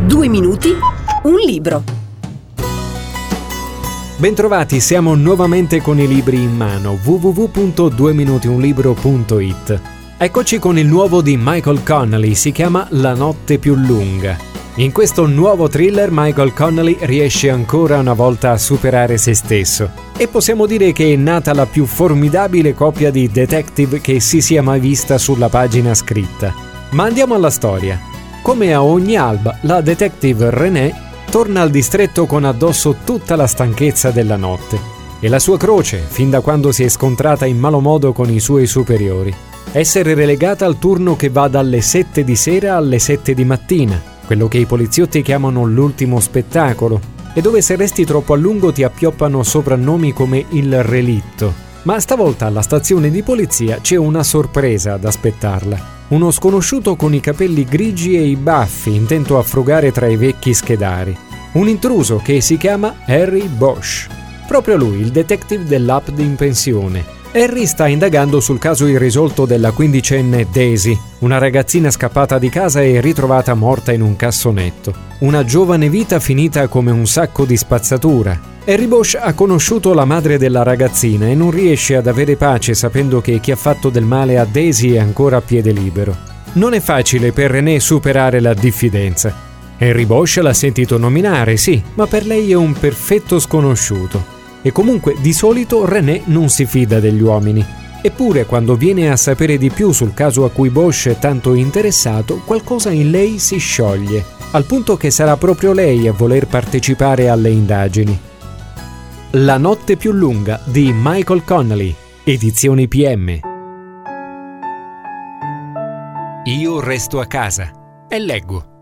2 minuti, un libro. Bentrovati, siamo nuovamente con i libri in mano. www.2minutiunlibro.it. Eccoci con il nuovo di Michael Connelly, si chiama La notte più lunga. In questo nuovo thriller Michael Connelly riesce ancora una volta a superare se stesso e possiamo dire che è nata la più formidabile coppia di detective che si sia mai vista sulla pagina scritta. Ma andiamo alla storia. Come a ogni alba, la detective Renée torna al distretto con addosso tutta la stanchezza della notte e la sua croce fin da quando si è scontrata in malo modo con i suoi superiori. Essere relegata al turno che va dalle 7 di sera alle 7 di mattina, quello che i poliziotti chiamano l'ultimo spettacolo, e dove se resti troppo a lungo ti appioppano soprannomi come il relitto. Ma stavolta alla stazione di polizia c'è una sorpresa ad aspettarla. Uno sconosciuto con i capelli grigi e i baffi, intento a frugare tra i vecchi schedari. Un intruso che si chiama Harry Bosch. Proprio lui, il detective dell'APD in pensione. Harry sta indagando sul caso irrisolto della 15enne Daisy, una ragazzina scappata di casa e ritrovata morta in un cassonetto. Una giovane vita finita come un sacco di spazzatura. Harry Bosch ha conosciuto la madre della ragazzina e non riesce ad avere pace sapendo che chi ha fatto del male a Daisy è ancora a piede libero. Non è facile per Renée superare la diffidenza. Harry Bosch l'ha sentito nominare, sì, ma per lei è un perfetto sconosciuto. E comunque di solito Renée non si fida degli uomini. Eppure quando viene a sapere di più sul caso a cui Bosch è tanto interessato, qualcosa in lei si scioglie, al punto che sarà proprio lei a voler partecipare alle indagini. La notte più lunga di Michael Connelly, edizioni PM. Io resto a casa e leggo.